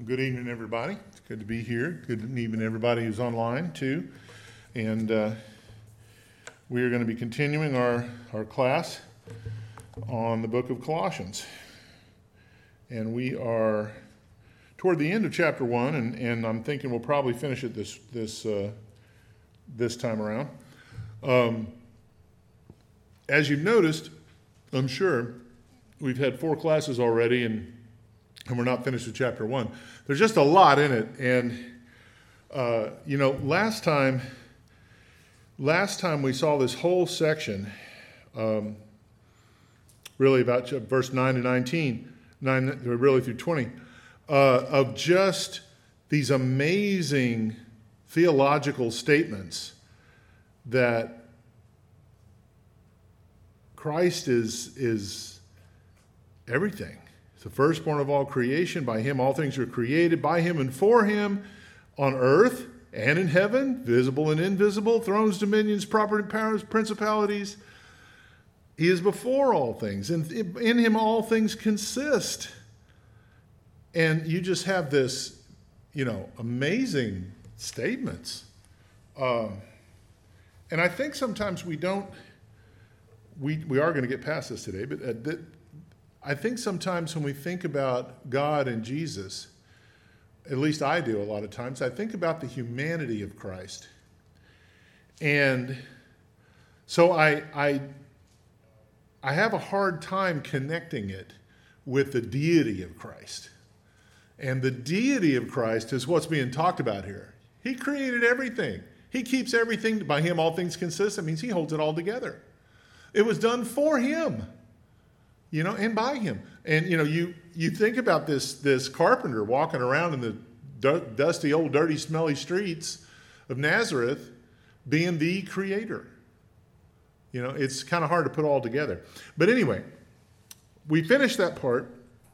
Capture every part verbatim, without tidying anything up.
Good evening, everybody. It's good to be here. Good evening, everybody who's online, too. And uh, we are going to be continuing our, our class on the book of Colossians. And we are toward the end of chapter one, and, and I'm thinking we'll probably finish it this this uh, this time around. Um, as you've noticed, I'm sure, we've had four classes already, and and we're not finished with chapter one. There's just a lot in it, and uh, you know, last time, last time we saw this whole section, um, really about verse nine to nineteen, nine really through twenty, uh, of just these amazing theological statements that Christ is is everything. The firstborn of all creation. By him all things were created, by him and for him, on earth and in heaven, visible and invisible, thrones, dominions, property, powers, principalities. He is before all things, and in him all things consist. And you just have this, you know, amazing statements. Um, and I think sometimes we don't, we, we are going to get past this today, but uh, th- I think sometimes when we think about God and Jesus, at least I do a lot of times, I think about the humanity of Christ. And so I, I, I have a hard time connecting it with the deity of Christ. And the deity of Christ is what's being talked about here. He created everything. He keeps everything. By him all things consist. That means he holds it all together. It was done for him. You know, and by him. And, you know, you, you think about this, this carpenter walking around in the du- dusty, old, dirty, smelly streets of Nazareth being the creator. You know, it's kind of hard to put all together. But anyway, we finished that part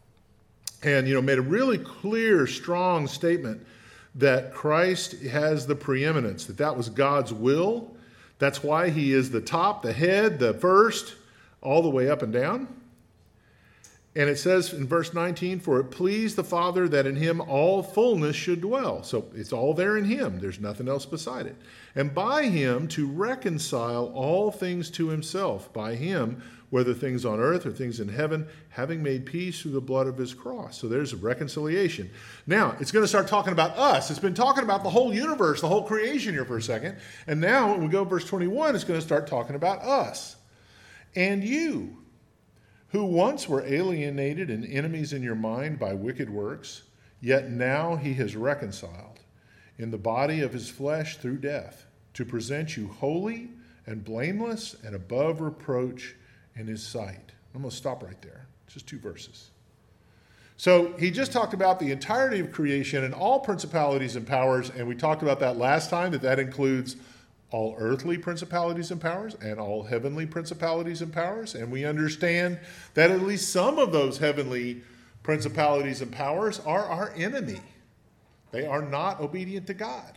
and, you know, made a really clear, strong statement that Christ has the preeminence, that that was God's will. That's why he is the top, the head, the first, all the way up and down. And it says in verse nineteen, for it pleased the Father that in him all fullness should dwell. So it's all there in him. There's nothing else beside it. And by him to reconcile all things to himself. By him, whether things on earth or things in heaven, having made peace through the blood of his cross. So there's a reconciliation. Now, it's going to start talking about us. It's been talking about the whole universe, the whole creation here for a second. And now when we go to verse twenty-one, it's going to start talking about us. And you, who once were alienated and enemies in your mind by wicked works, yet now he has reconciled in the body of his flesh through death, to present you holy and blameless and above reproach in his sight. I'm going to stop right there. Just two verses. So he just talked about the entirety of creation and all principalities and powers, and we talked about that last time, that that includes all earthly principalities and powers and all heavenly principalities and powers. And we understand that at least some of those heavenly principalities and powers are our enemy. They are not obedient to God.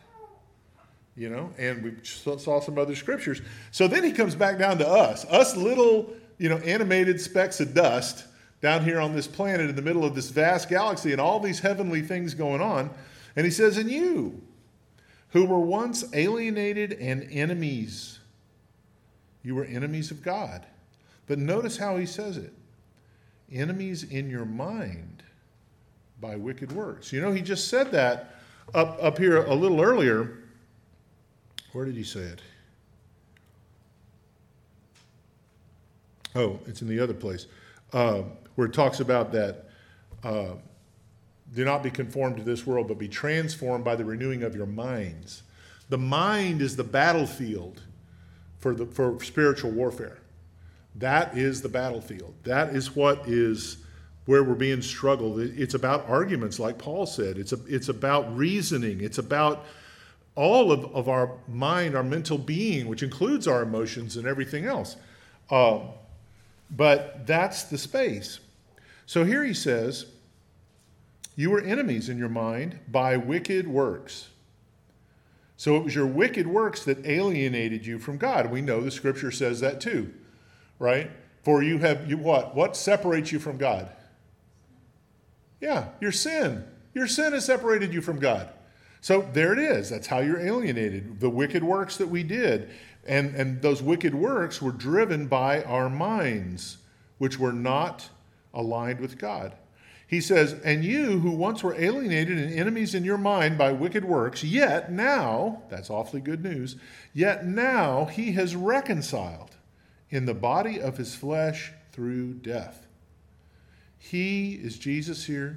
You know, and we saw some other scriptures. So then he comes back down to us, us little, you know, animated specks of dust down here on this planet in the middle of this vast galaxy and all these heavenly things going on. And he says, and you, who were once alienated and enemies. You were enemies of God. But notice how he says it. Enemies in your mind by wicked works. You know, he just said that up, up here a little earlier. Where did he say it? Oh, it's in the other place. Uh, where it talks about that. Uh, Do not be conformed to this world, but be transformed by the renewing of your minds. The mind is the battlefield for the for spiritual warfare. That is the battlefield. That is what is where we're being struggled. It's about arguments, like Paul said. It's a, it's about reasoning. It's about all of, of our mind, our mental being, which includes our emotions and everything else. Uh, but that's the space. So here he says, you were enemies in your mind by wicked works. So it was your wicked works that alienated you from God. We know the scripture says that too, right? For you have, you what? What separates you from God? Yeah, your sin. Your sin has separated you from God. So there it is. That's how you're alienated. The wicked works that we did. And, and those wicked works were driven by our minds, which were not aligned with God. He says, and you who once were alienated and enemies in your mind by wicked works, yet now, that's awfully good news, yet now he has reconciled in the body of his flesh through death. He, is Jesus here,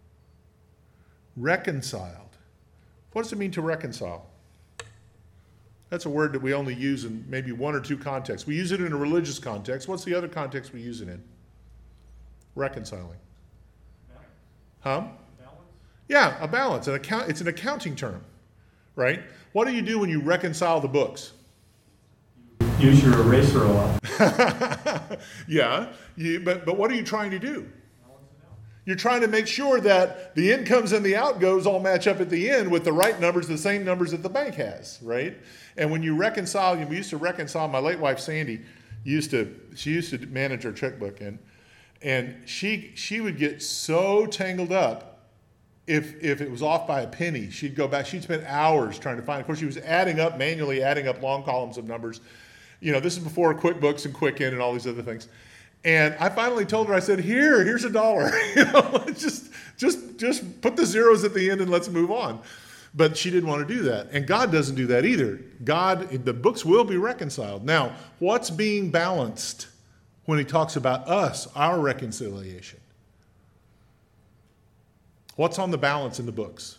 reconciled. What does it mean to reconcile? That's a word that we only use in maybe one or two contexts. We use it in a religious context. What's the other context we use it in? Reconciling. Huh? Balance? Yeah, a balance. An account, it's an accounting term, right? What do you do when you reconcile the books? Use your eraser a lot. yeah, you, but, but what are you trying to do? You're trying to make sure that the incomes and the outgoes all match up at the end with the right numbers, the same numbers that the bank has, right? And when you reconcile, we used to reconcile, my late wife Sandy used to, she used to manage our checkbook, and and she she would get so tangled up if if it was off by a penny. She'd go back, she'd spend hours trying to find it. Of course, she was adding up, manually adding up long columns of numbers. You know, this is before QuickBooks and Quicken and all these other things. And I finally told her, I said, here, here's a dollar. You know, just, just, just put the zeros at the end and let's move on. But she didn't want to do that. And God doesn't do that either. God, the books will be reconciled. Now, what's being balanced when he talks about us, our reconciliation? What's on the balance in the books?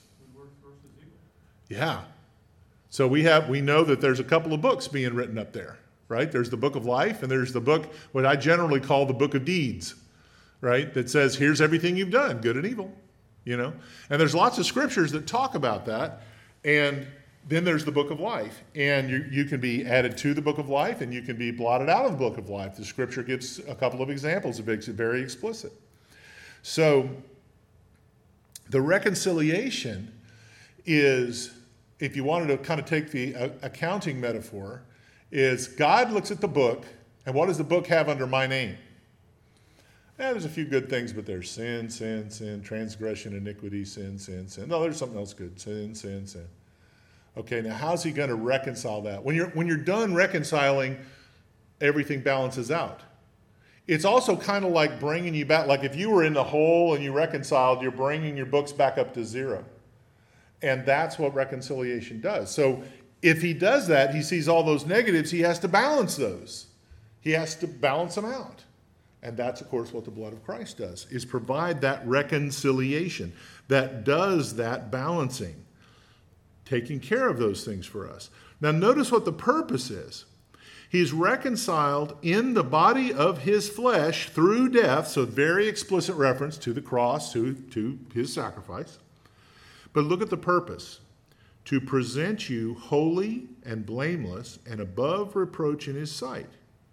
Yeah. So we have, we know that there's a couple of books being written up there. Right? There's the book of life, and there's the book, what I generally call the book of deeds, right? That says, here's everything you've done, good and evil, you know? And there's lots of scriptures that talk about that. And then there's the book of life. And you, you can be added to the book of life, and you can be blotted out of the book of life. The scripture gives a couple of examples. It makes it very explicit. So the reconciliation is, if you wanted to kind of take the uh, accounting metaphor, is God looks at the book, and what does the book have under my name? Yeah, there's a few good things, but there's sin, sin, sin, transgression, iniquity, sin, sin, sin. No, there's something else good. Sin, sin, sin. Okay, now how's he going to reconcile that? When you're when you're done reconciling, everything balances out. It's also kind of like bringing you back, like if you were in the hole and you reconciled, you're bringing your books back up to zero. And that's what reconciliation does. So if he does that, he sees all those negatives, he has to balance those. He has to balance them out. And that's, of course, what the blood of Christ does, is provide that reconciliation that does that balancing, taking care of those things for us. Now, notice what the purpose is. He's reconciled in the body of his flesh through death, so very explicit reference to the cross, to, to his sacrifice. But look at the purpose. To present you holy and blameless and above reproach in his sight.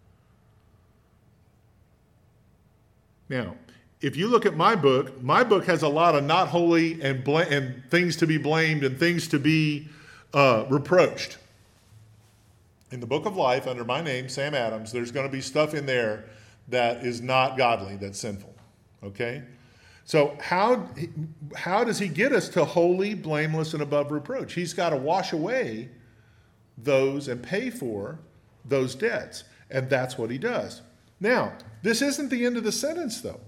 Now, if you look at my book, my book has a lot of not holy and, bl- and things to be blamed and things to be uh, reproached. In the book of life, under my name, Sam Adams, there's going to be stuff in there that is not godly, that's sinful. Okay? So how, how does he get us to holy, blameless, and above reproach? He's got to wash away those and pay for those debts. And that's what he does. Now, this isn't the end of the sentence, though.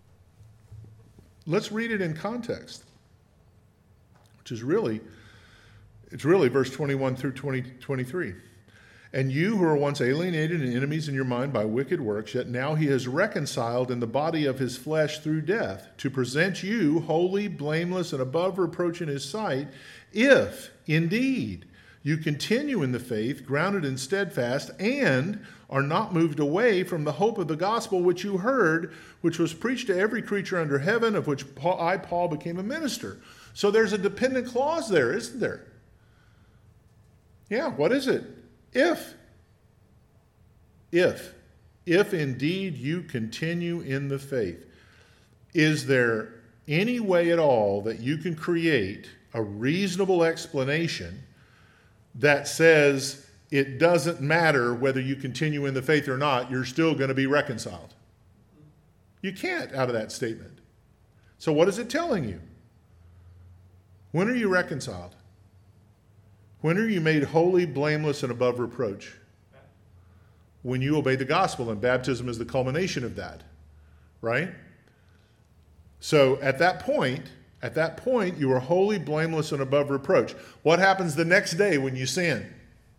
Let's read it in context, which is really, it's really verse twenty-one through twenty, twenty-three. And you who were once alienated and enemies in your mind by wicked works, yet now he has reconciled in the body of his flesh through death, to present you holy, blameless, and above reproach in his sight, if indeed you continue in the faith, grounded and steadfast, and are not moved away from the hope of the gospel which you heard, which was preached to every creature under heaven, of which I, Paul, became a minister. So there's a dependent clause there, isn't there? Yeah, what is it? If, if, if indeed you continue in the faith, is there any way at all that you can create a reasonable explanation that says it doesn't matter whether you continue in the faith or not, you're still going to be reconciled? You can't out of that statement. So what is it telling you? When are you reconciled? When are you made holy, blameless, and above reproach? When you obey the gospel, and baptism is the culmination of that, right? So at that point, at that point, you are holy, blameless, and above reproach. What happens the next day when you sin?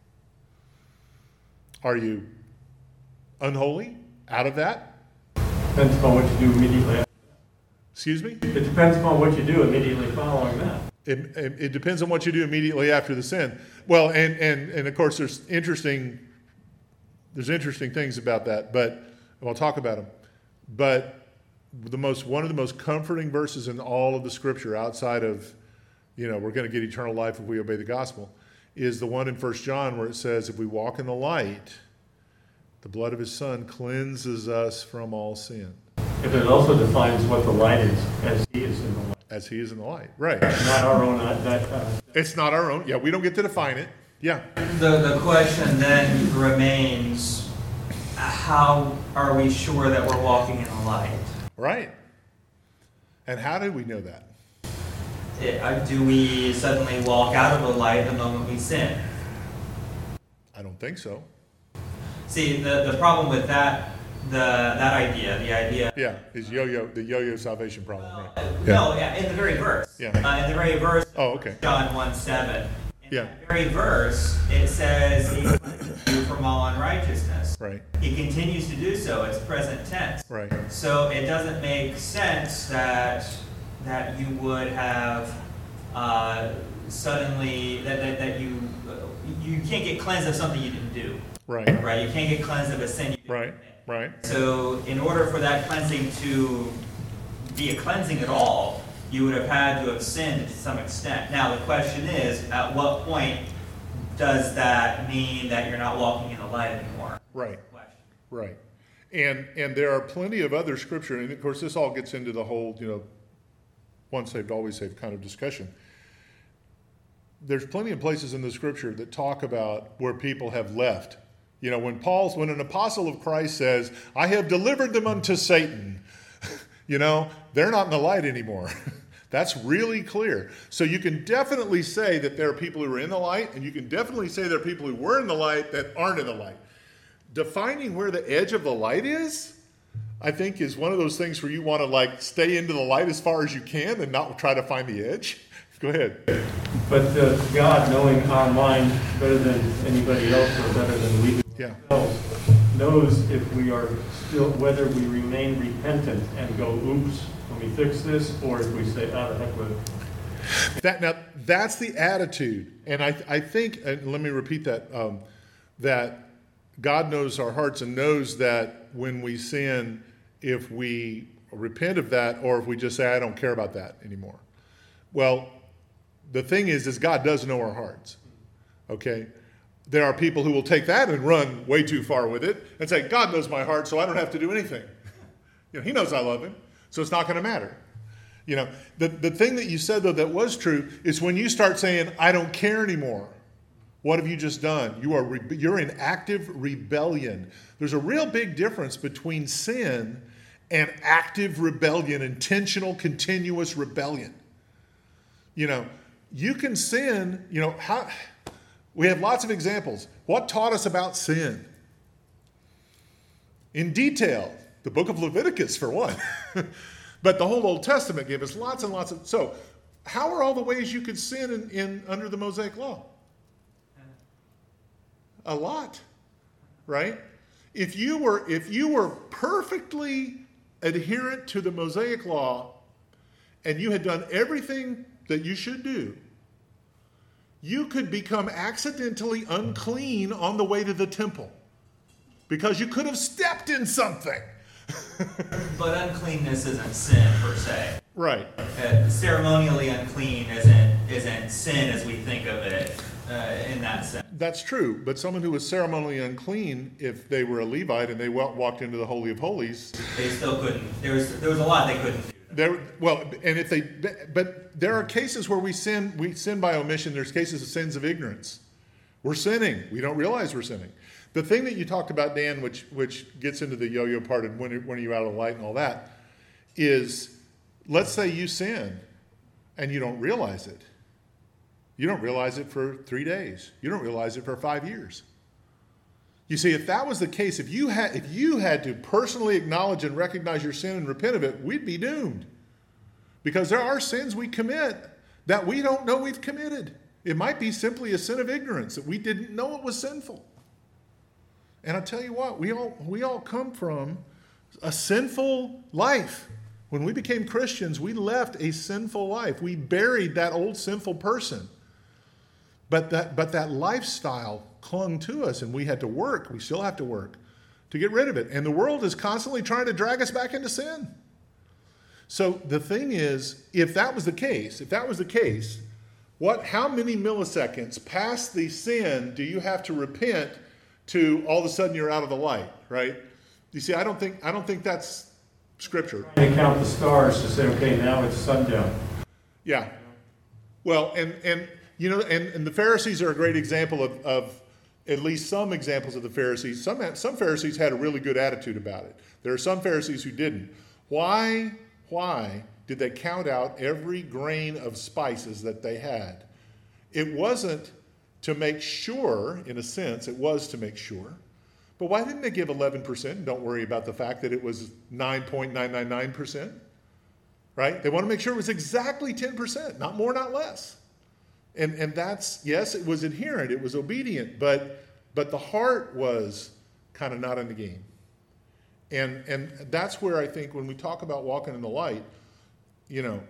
Are you unholy out of that? Depends upon what you do immediately after. Excuse me? It depends upon what you do immediately following that. It, it, it depends on what you do immediately after the sin. Well, and, and, and of course, there's interesting, there's interesting things about that, but I'll talk about them. But the most, one of the most comforting verses in all of the Scripture, outside of, you know, we're going to get eternal life if we obey the gospel, is the one in First John where it says, if we walk in the light, the blood of his Son cleanses us from all sin. If it also defines what the light is, as he is in the light. As he is in the light, right. Not our own. Uh, that, uh, It's not our own. Yeah, we don't get to define it. Yeah. The, the question then remains, how are we sure that we're walking in the light? Right. And how do we know that? It, uh, do we suddenly walk out of the light the moment we sin? I don't think so. See, the, the problem with that, the that idea, the idea... Yeah, is yo-yo, the yo-yo salvation problem, right? Uh, Yeah. No, yeah, in the very verse. Yeah. Uh, in the very verse, Oh, okay. John one seven. In Yeah. that very verse, it says, he cleanses you from all unrighteousness. Right, He continues to do so. It's present tense. right. So it doesn't make sense that that you would have uh, suddenly that, that, that you uh, you can't get cleansed of something you didn't do, Right, right? You can't get cleansed of a sin you didn't right, commit. right. So in order for that cleansing to be a cleansing at all, you would have had to have sinned to some extent. Now the question is, at what point does that mean that you're not walking in the light anymore? Right. Question. Right. And and there are plenty of other scripture, and of course this all gets into the whole, you know, once saved, always saved kind of discussion. There's plenty of places in the scripture that talk about where people have left. You know, when Paul's, when an apostle of Christ says, I have delivered them unto Satan, you know, they're not in the light anymore. That's really clear. So you can definitely say that there are people who are in the light, and you can definitely say there are people who were in the light that aren't in the light. Defining where the edge of the light is, I think, is one of those things where you want to like stay into the light as far as you can and not try to find the edge. Go ahead. but uh, God, knowing our mind better than anybody else or better than we do Yeah. ourselves, knows if we are still, whether we remain repentant and go, oops, let me fix this, or if we say, ah, the heck with it. That now that's the attitude, and I I think, and let me repeat that, um, that God knows our hearts and knows that when we sin, if we repent of that, or if we just say, I don't care about that anymore. Well, the thing is, is God does know our hearts. Okay, there are people who will take that and run way too far with it and say, God knows my heart, so I don't have to do anything. You know, He knows I love Him, so it's not going to matter. You know, the, the thing that you said, though, that was true is when you start saying, I don't care anymore, what have you just done? You are re- you're in active rebellion. There's a real big difference between sin and active rebellion, intentional, continuous rebellion. You know, you can sin, you know, how we have lots of examples. What taught us about sin? In detail, the book of Leviticus, for one. But the whole Old Testament gave us lots and lots of... So, how are all the ways you could sin in, in under the Mosaic Law? A lot, right? If you were if you were perfectly adherent to the Mosaic Law and you had done everything that you should do, you could become accidentally unclean on the way to the temple because you could have stepped in something. But uncleanness isn't sin per se. Right. Uh, ceremonially unclean isn't isn't sin as we think of it uh, in that sense. That's true, but someone who was ceremonially unclean, if they were a Levite and they wa- walked into the Holy of Holies, They still couldn't. There was there was a lot they couldn't do. there well, and if they, but there are cases where we sin, we sin by omission. There's cases of sins of ignorance. We're sinning. We don't realize we're sinning. The thing that you talked about, Dan, which which gets into the yo-yo part and when when are you out of the light and all that, is let's say you sin and you don't realize it. You don't realize it for three days. You don't realize it for five years. You see, if that was the case, if you had if you had to personally acknowledge and recognize your sin and repent of it, we'd be doomed. Because there are sins we commit that we don't know we've committed. It might be simply a sin of ignorance, that we didn't know it was sinful. And I tell you what, we all we all come from a sinful life. When we became Christians, we left a sinful life. We buried that old sinful person. But that but that lifestyle clung to us, and we had to work. We still have to work to get rid of it. And the world is constantly trying to drag us back into sin. So the thing is, if that was the case, if that was the case, what how many milliseconds past the sin do you have to repent to all of a sudden you're out of the light, right? You see, I don't think I don't think that's Scripture. They count the stars to say, okay, now it's sundown. Yeah. Well, and and you know, and, and the Pharisees are a great example of, of at least some examples of the Pharisees. Some some Pharisees had a really good attitude about it. There are some Pharisees who didn't. Why? Why did they count out every grain of spices that they had? It wasn't to make sure, in a sense, it was to make sure. But why didn't they give eleven percent and don't worry about the fact that it was nine point nine nine nine percent? Right? They want to make sure it was exactly ten percent, not more, not less. And and that's, yes, it was adherent, it was obedient, but but the heart was kind of not in the game. And and that's where I think when we talk about walking in the light, you know,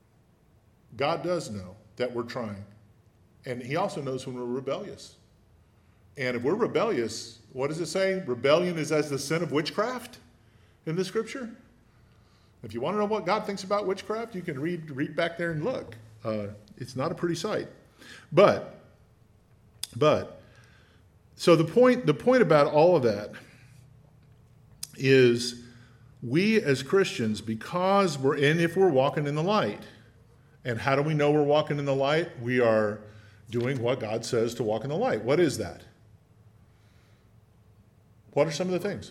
God does know that we're trying. And he also knows when we're rebellious. And if we're rebellious, what does it say? Rebellion is as the sin of witchcraft in the Scripture. If you want to know what God thinks about witchcraft, you can read read back there and look. Uh, it's not a pretty sight. But, but, so the point, the point about all of that is we as Christians, because we're in, if we're walking in the light, and how do we know we're walking in the light? We are doing what God says to walk in the light. What is that? What are some of the things?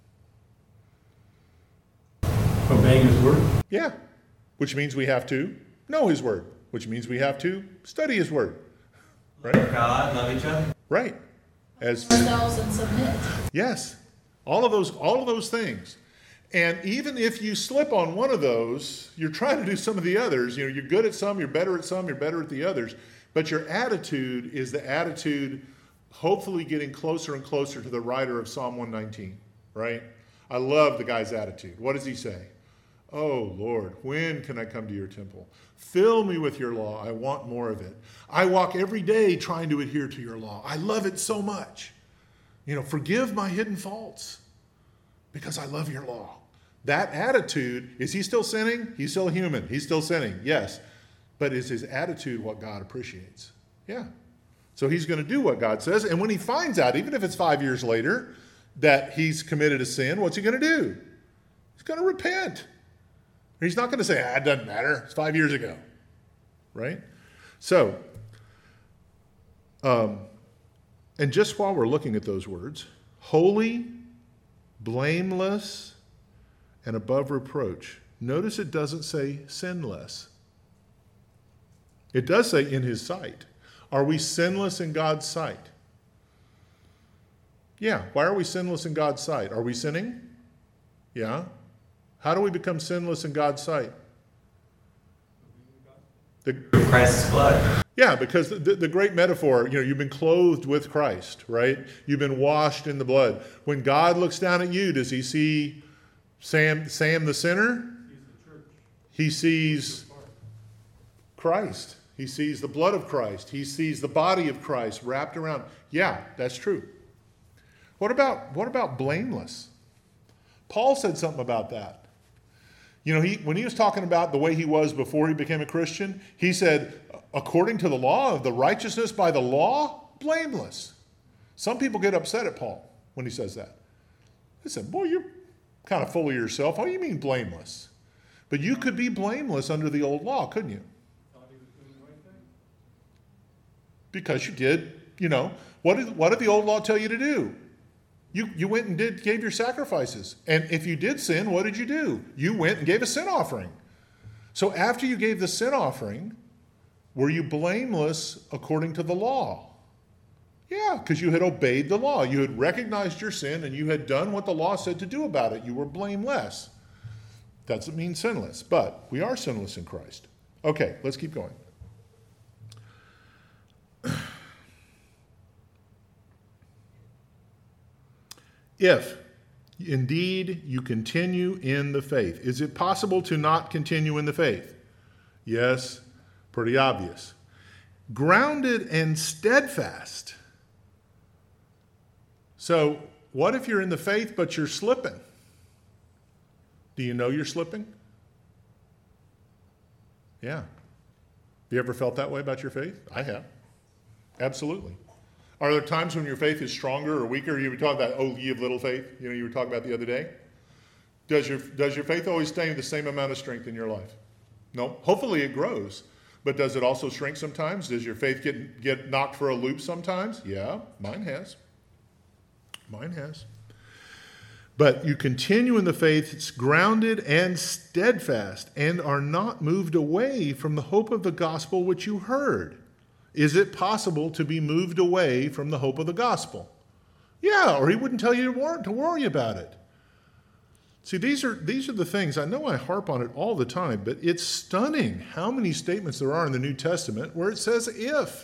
Obeying his word? Yeah, which means we have to know his word, which means we have to study his word. Right? Love God, love each other. Right. As ourselves and submit. Yes. All of those, all of those things. And even if you slip on one of those, you're trying to do some of the others. You know, you're good at some, you're better at some, you're better at the others. But your attitude is the attitude, hopefully getting closer and closer to the writer of Psalm one nineteen, right? I love the guy's attitude. What does he say? Oh, Lord, when can I come to your temple? Fill me with your law. I want more of it. I walk every day trying to adhere to your law. I love it so much. You know, forgive my hidden faults because I love your law. That attitude, is he still sinning? He's still human. He's still sinning, yes. But is his attitude what God appreciates? Yeah. So he's going to do what God says. And when he finds out, even if it's five years later, that he's committed a sin, what's he going to do? He's going to repent. He's not going to say, ah, it doesn't matter. It's five years ago. Right? So, um, and just while we're looking at those words, holy, blameless, and above reproach. Notice it doesn't say sinless. It does say in his sight. Are we sinless in God's sight? Yeah. Why are we sinless in God's sight? Are we sinning? Yeah. How do we become sinless in God's sight? The, Christ's blood. Yeah, because the, the great metaphor, you know, you've been clothed with Christ, right? You've been washed in the blood. When God looks down at you, does he see Sam, Sam the sinner? He sees Christ. He sees the blood of Christ. He sees the body of Christ wrapped around. Yeah, that's true. What about, what about blameless? Paul said something about that. You know, he when he was talking about the way he was before he became a Christian, he said, according to the law of the righteousness by the law, blameless. Some people get upset at Paul when he says that. They said, boy, you're kind of full of yourself. What do you mean blameless? But you could be blameless under the old law, couldn't you? Because you did, you know, what did, what did the old law tell you to do? You you went and did gave your sacrifices. And if you did sin, what did you do? You went and gave a sin offering. So after you gave the sin offering, Were you blameless according to the law? Yeah, because you had obeyed the law. You had recognized your sin and you had done what the law said to do about it. You were blameless. Doesn't mean sinless, but we are sinless in Christ. Okay, let's keep going. If indeed you continue in the faith. Is it possible to not continue in the faith? Yes, pretty obvious. Grounded and steadfast. So, what if you're in the faith but you're slipping? Do you know you're slipping? Yeah. Have you ever felt that way about your faith? I have. Absolutely. Are there times when your faith is stronger or weaker? You were talking about, oh, ye of little faith, you know, you were talking about the other day. Does your, does your faith always stay the same amount of strength in your life? No. Hopefully it grows. But does it also shrink sometimes? Does your faith get, get knocked for a loop sometimes? Yeah, mine has. Mine has. But you continue in the faith, it's grounded and steadfast, and are not moved away from the hope of the gospel which you heard. Is it possible to be moved away from the hope of the gospel? Yeah, or he wouldn't tell you to worry, to worry about it. See, these are, these are the things, I know I harp on it all the time, but it's stunning how many statements there are in the New Testament where it says if.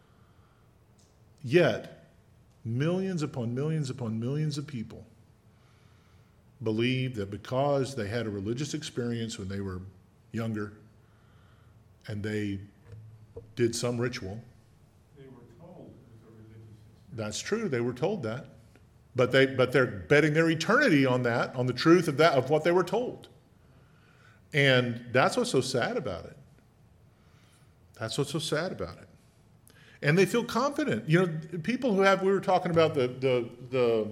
Yet, millions upon millions upon millions of people believe that because they had a religious experience when they were younger and they did some ritual. They were told it was a religious experience. That's true, they were told that. But they but they're betting their eternity on that, on the truth of that, of what they were told. And that's what's so sad about it. That's what's so sad about it. And they feel confident. You know, people who have, we were talking about the the the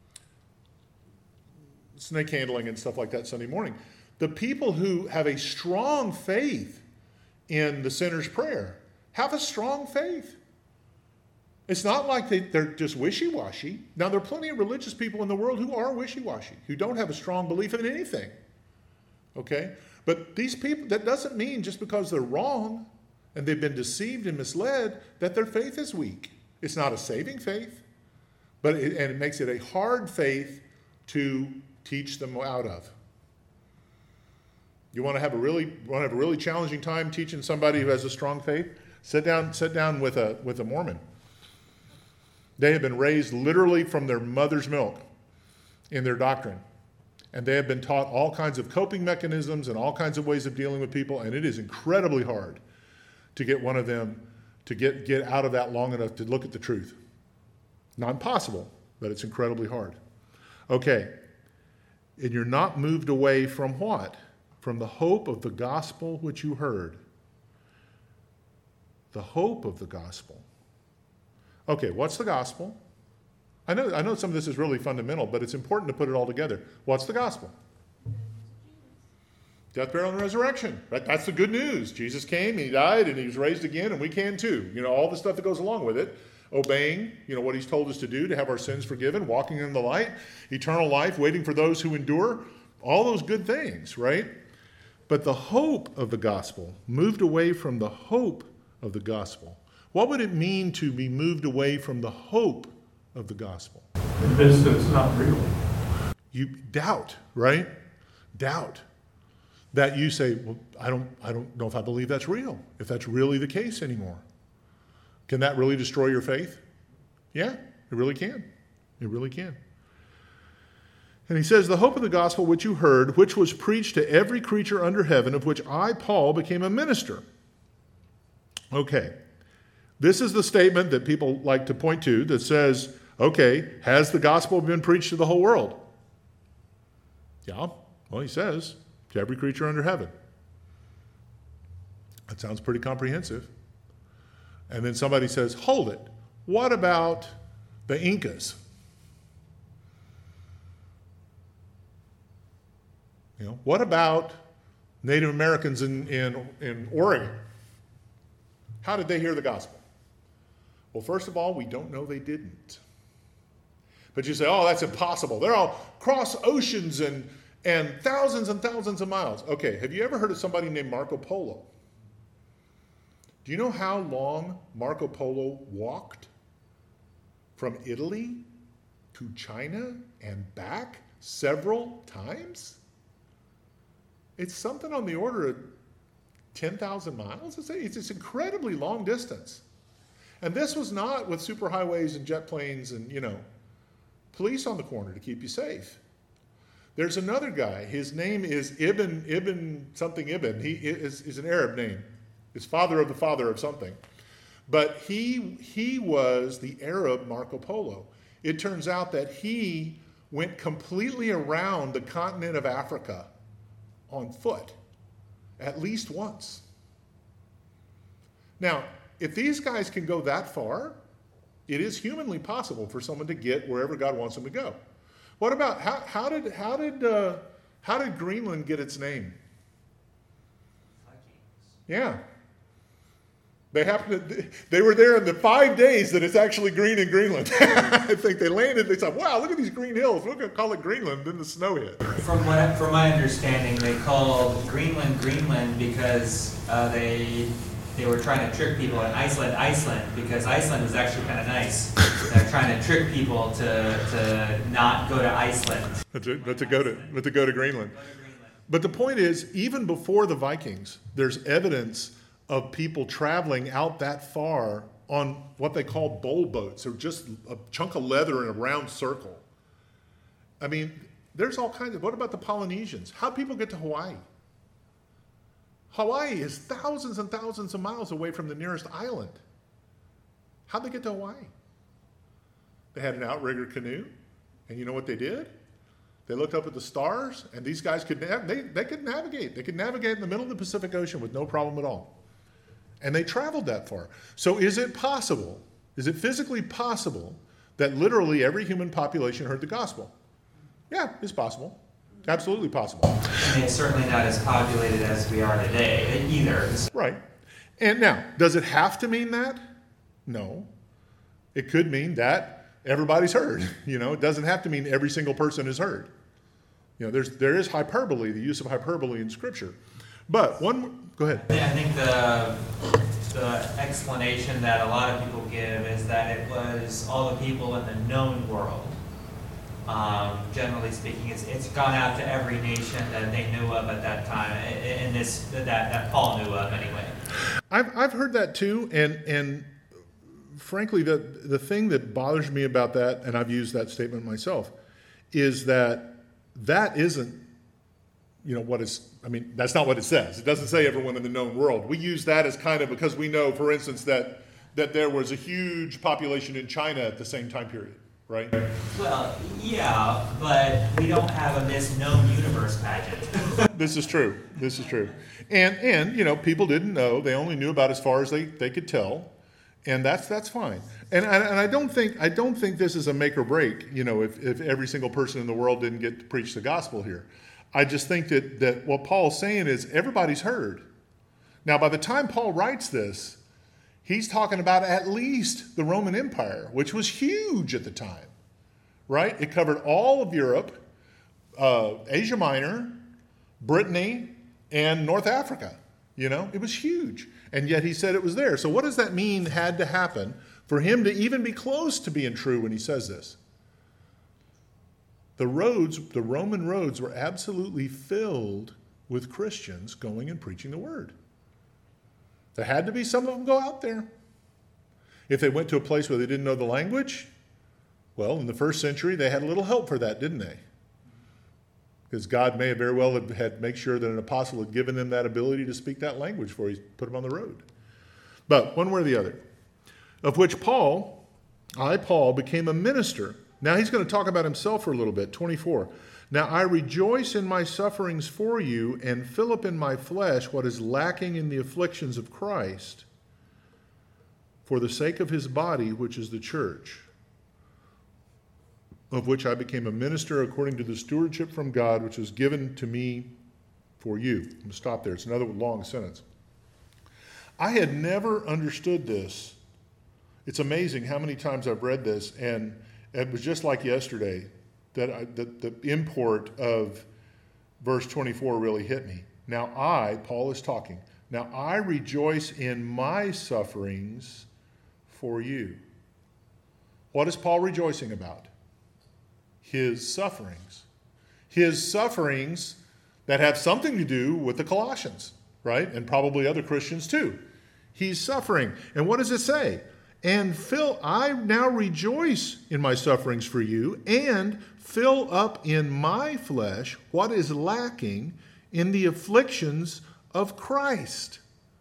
snake handling and stuff like that Sunday morning. The people who have a strong faith in the sinner's prayer have a strong faith. It's not like they, they're just wishy-washy. Now, there are plenty of religious people in the world who are wishy-washy, who don't have a strong belief in anything. Okay? But these people, that doesn't mean just because they're wrong and they've been deceived and misled that their faith is weak. It's not a saving faith, but it, and it makes it a hard faith to teach them out of. You want to have a really want to have a really challenging time teaching somebody who has a strong faith? Sit down, sit down with a with a Mormon. They have been raised literally from their mother's milk in their doctrine. And they have been taught all kinds of coping mechanisms and all kinds of ways of dealing with people, and it is incredibly hard to get one of them to get, get out of that long enough to look at the truth. Not impossible, but it's incredibly hard. Okay, and you're not moved away from what? From the hope of the gospel which you heard. The hope of the gospel. Okay, what's the gospel? I know, I know some of this is really fundamental, but it's important to put it all together. What's the gospel? Death, burial, and resurrection. Right? That's the good news. Jesus came, he died, and he was raised again, and we can too. You know, all the stuff that goes along with it. Obeying, you know, what he's told us to do, to have our sins forgiven, walking in the light, eternal life, waiting for those who endure. All those good things, right? But the hope of the gospel, moved away from the hope of the gospel. What would it mean to be moved away from the hope of the gospel? Convinced that it's not real. You doubt, right? Doubt. That you say, well, I don't, I don't know if I believe that's real, if that's really the case anymore. Can that really destroy your faith? Yeah, it really can. It really can. And he says, the hope of the gospel which you heard, which was preached to every creature under heaven, of which I, Paul, became a minister. Okay. This is the statement that people like to point to that says, okay, has the gospel been preached to the whole world? Yeah, well, he says, to every creature under heaven. That sounds pretty comprehensive. And then somebody says, hold it, what about the Incas? You know, what about Native Americans in, in, in Oregon? How did they hear the gospel? Well, first of all, we don't know they didn't. But you say, oh, that's impossible. They're all across oceans and, and thousands and thousands of miles. Okay, have you ever heard of somebody named Marco Polo? Do you know how long Marco Polo walked from Italy to China and back several times? It's something on the order of ten thousand miles. It's, it's this incredibly long distance. And this was not with superhighways and jet planes and, you know, police on the corner to keep you safe. There's another guy. His name is Ibn, Ibn something Ibn. He is, is an Arab name. He's father of the father of something. But he, he was the Arab Marco Polo. It turns out that he went completely around the continent of Africa on foot, at least once. Now, if these guys can go that far, it is humanly possible for someone to get wherever God wants them to go. What about, how, how did, how did, uh, how did Greenland get its name? Yeah. They happened to, they were there in the five days that it's actually green in Greenland. I think they landed, they said, wow, look at these green hills. We're going to call it Greenland, then the snow hit. From what, from my understanding, they called Greenland Greenland because uh, they they were trying to trick people, and Iceland Iceland because Iceland was actually kind of nice. They're trying to trick people to, to not go to Iceland. But to, but to go to but to go to Greenland. But the point is, even before the Vikings, there's evidence of people traveling out that far on what they call bowl boats, or just a chunk of leather in a round circle. I mean, there's all kinds of, what about the Polynesians? How'd people get to Hawaii? Hawaii is thousands and thousands of miles away from the nearest island. How'd they get to Hawaii? They had an outrigger canoe, and you know what they did? They looked up at the stars, and these guys could, nav- they, they could navigate. They could navigate in the middle of the Pacific Ocean with no problem at all. And they traveled that far. So is it possible, is it physically possible that literally every human population heard the gospel? Yeah, it's possible. Absolutely possible. And it's certainly not as populated as we are today either. Right. And now, does it have to mean that? No. It could mean that everybody's heard. You know, it doesn't have to mean every single person is heard. You know, there's there is hyperbole, the use of hyperbole in Scripture. But one, go ahead. I think the the explanation that a lot of people give is that it was all the people in the known world. Um, generally speaking, it's, it's gone out to every nation that they knew of at that time, in this that, that Paul knew of anyway. I've I've heard that too, and and frankly, the the thing that bothers me about that, and I've used that statement myself, is that that isn't, you know, what is. I mean, that's not what it says. It doesn't say everyone in the known world. We use that as kind of because we know, for instance, that that there was a huge population in China at the same time period. Right? Well, yeah, but we don't have a Miss Known Universe pageant. This is true. This is true. And, and you know, people didn't know. They only knew about as far as they, they could tell. And that's that's fine. And, and and I don't think I don't think this is a make or break, you know, if, if every single person in the world didn't get to preach the gospel here. I just think that, that what Paul's saying is everybody's heard. Now, by the time Paul writes this, he's talking about at least the Roman Empire, which was huge at the time, right? It covered all of Europe, uh, Asia Minor, Brittany, and North Africa. You know, it was huge. And yet he said it was there. So what does that mean had to happen for him to even be close to being true when he says this? The roads, the Roman roads were absolutely filled with Christians going and preaching the word. There had to be some of them go out there. If they went to a place where they didn't know the language, well, in the first century, they had a little help for that, didn't they? Because God may have very well have had make sure that an apostle had given them that ability to speak that language before he put them on the road. But one way or the other, of which Paul, I, Paul, became a minister. Now he's going to talk about himself for a little bit, twenty-four. Now I rejoice in my sufferings for you and fill up in my flesh what is lacking in the afflictions of Christ for the sake of his body, which is the church, of which I became a minister according to the stewardship from God, which was given to me for you. I'm going to stop there. It's another long sentence. I had never understood this. It's amazing how many times I've read this, and it was just like yesterday that I, the, the import of verse twenty-four really hit me. Now I, Paul is talking, Now I rejoice in my sufferings for you. What is Paul rejoicing about? His sufferings. His sufferings that have something to do with the Colossians, right? And probably other Christians too. He's suffering. And what does it say? And fill, I now rejoice in my sufferings for you, and fill up in my flesh what is lacking in the afflictions of Christ.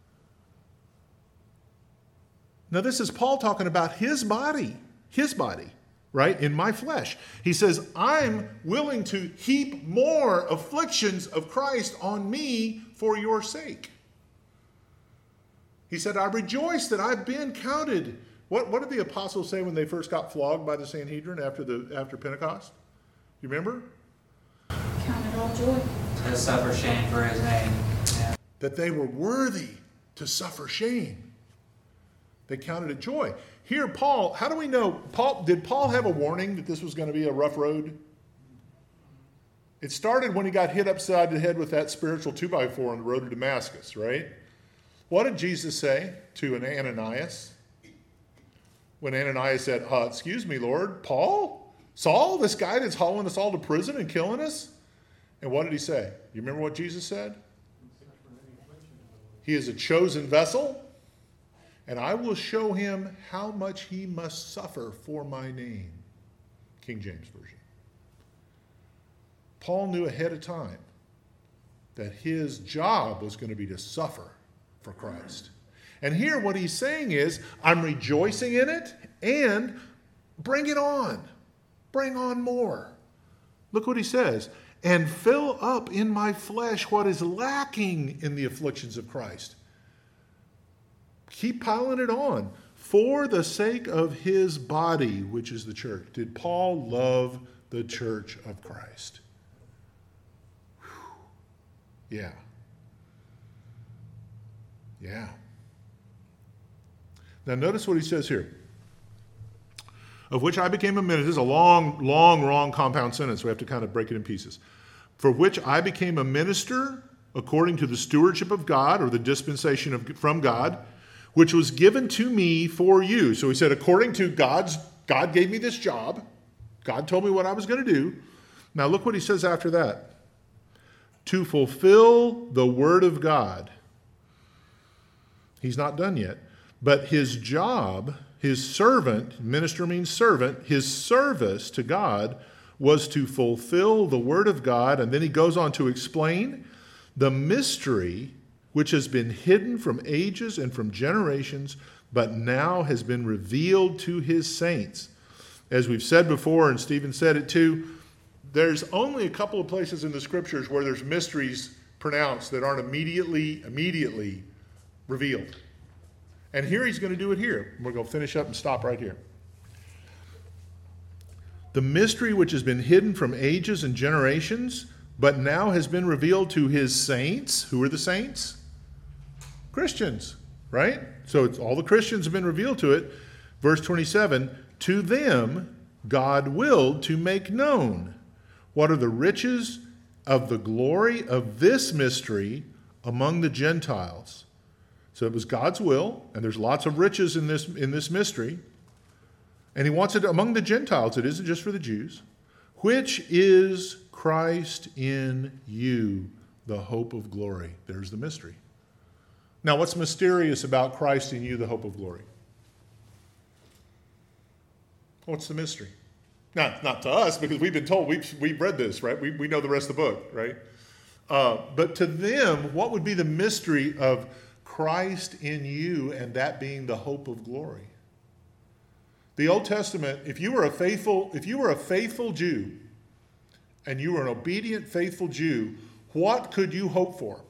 Now, this is Paul talking about his body, his body, right? In my flesh. He says, I'm willing to heap more afflictions of Christ on me for your sake. He said, I rejoice that I've been counted. What, what did the apostles say when they first got flogged by the Sanhedrin after the after Pentecost? You remember? Count it all joy. To suffer shame for his name. Yeah. That they were worthy to suffer shame. They counted it joy. Here, Paul, how do we know? Paul, did Paul have a warning that this was going to be a rough road? It started when he got hit upside the head with that spiritual two by four on the road to Damascus, right? What did Jesus say to an Ananias? When Ananias said, uh, excuse me, Lord, Paul? Saul, this guy that's hauling us all to prison and killing us? And what did he say? You remember what Jesus said? He is a chosen vessel, and I will show him how much he must suffer for my name. King James Version. Paul knew ahead of time that his job was going to be to suffer for Christ. And here what he's saying is, I'm rejoicing in it, and bring it on. Bring on more. Look what he says. And fill up in my flesh what is lacking in the afflictions of Christ. Keep piling it on. For the sake of his body, which is the church. Did Paul love the church of Christ? Whew. Yeah. Yeah. Now notice what he says here. Of which I became a minister. This is a long, long, long compound sentence. We have to kind of break it in pieces. For which I became a minister according to the stewardship of God, or the dispensation of, from God, which was given to me for you. So he said, according to God's, God gave me this job. God told me what I was going to do. Now look what he says after that. To fulfill the word of God. He's not done yet. But his job, his servant, minister means servant, his service to God was to fulfill the word of God. And then he goes on to explain the mystery which has been hidden from ages and from generations, but now has been revealed to his saints. As we've said before, and Stephen said it too, there's only a couple of places in the scriptures where there's mysteries pronounced that aren't immediately, immediately revealed. And here he's going to do it here. We're going to finish up and stop right here. The mystery which has been hidden from ages and generations, but now has been revealed to his saints. Who are the saints? Christians, right? So it's all the Christians have been revealed to it. Verse twenty-seven, to them God willed to make known what are the riches of the glory of this mystery among the Gentiles. So it was God's will, and there's lots of riches in this, in this mystery. And he wants it among the Gentiles. It isn't just for the Jews. Which is Christ in you, the hope of glory. There's the mystery. Now, what's mysterious about Christ in you, the hope of glory? What's the mystery? Not, not to us, because we've been told, we've, we've read this, right? We, we know the rest of the book, right? Uh, but to them, what would be the mystery of Christ in you, and that being the hope of glory? The Old Testament, if you were a faithful, if you were a faithful Jew, and you were an obedient, faithful Jew, what could you hope for?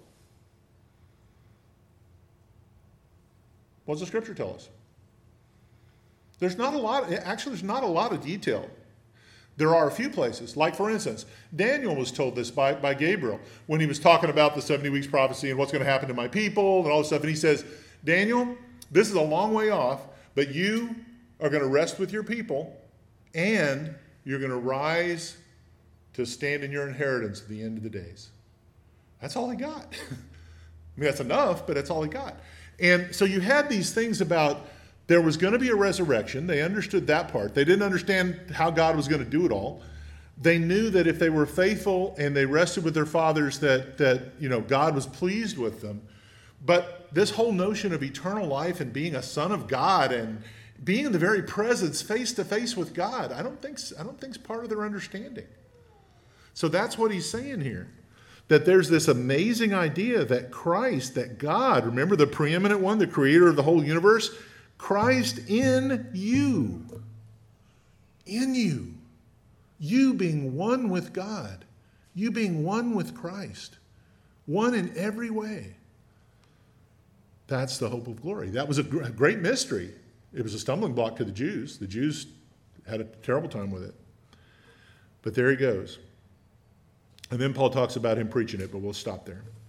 What does the scripture tell us? There's not a lot, actually there's not a lot of detail. There are a few places. Like, for instance, Daniel was told this by, by Gabriel when he was talking about the seventy weeks prophecy and what's going to happen to my people and all this stuff. And he says, Daniel, this is a long way off, but you are going to rest with your people, and you're going to rise to stand in your inheritance at the end of the days. That's all he got. I mean, that's enough, but that's all he got. And so you had these things about there was going to be a resurrection. They understood that part. They didn't understand how God was going to do it all. They knew that if they were faithful and they rested with their fathers, that, that you know, God was pleased with them. But this whole notion of eternal life and being a son of God and being in the very presence, face to face with God, I don't think I don't think it's part of their understanding. So that's what he's saying here. That there's this amazing idea that Christ, that God, remember the preeminent one, the creator of the whole universe, Christ in you. In you. You being one with God. You being one with Christ. One in every way. That's the hope of glory. That was a great mystery. It was a stumbling block to the Jews. The Jews had a terrible time with it. But there he goes. And then Paul talks about him preaching it, but we'll stop there.